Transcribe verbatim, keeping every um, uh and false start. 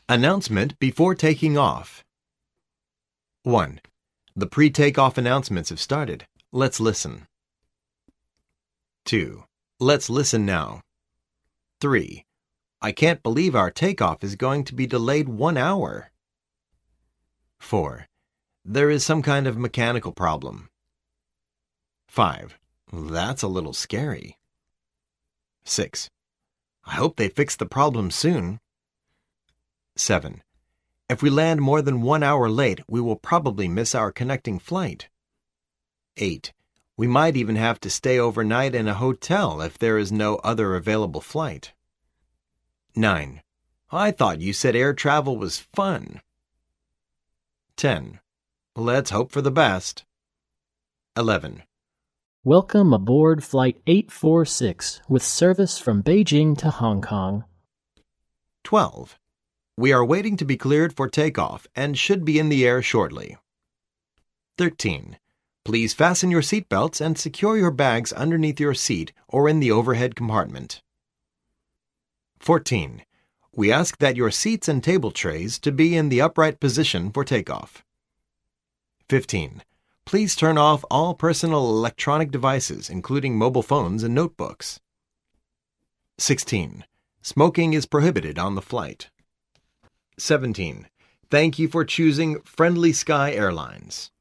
Announcement before taking off. one. The pre-takeoff announcements have started. Let's listen. two. Let's listen now. three. I can't believe our takeoff is going to be delayed one hour. four. There is some kind of mechanical problem. five. That's a little scary. six. I hope they fix the problem soon. seven. If we land more than one hour late, we will probably miss our connecting flight. eight. We might even have to stay overnight in a hotel if there is no other available flight. nine. I thought you said air travel was fun. ten. Let's hope for the best. eleven. Welcome aboard Flight eight four six with service from Beijing to Hong Kong. twelve. We are waiting to be cleared for takeoff and should be in the air shortly. thirteen. Please fasten your seatbelts and secure your bags underneath your seat or in the overhead compartment. fourteen. We ask that your seats and table trays to be in the upright position for takeoff. fifteen. Please turn off all personal electronic devices, including mobile phones and notebooks. sixteen. Smoking is prohibited on the flight. seventeen. Thank you for choosing Friendly Sky Airlines.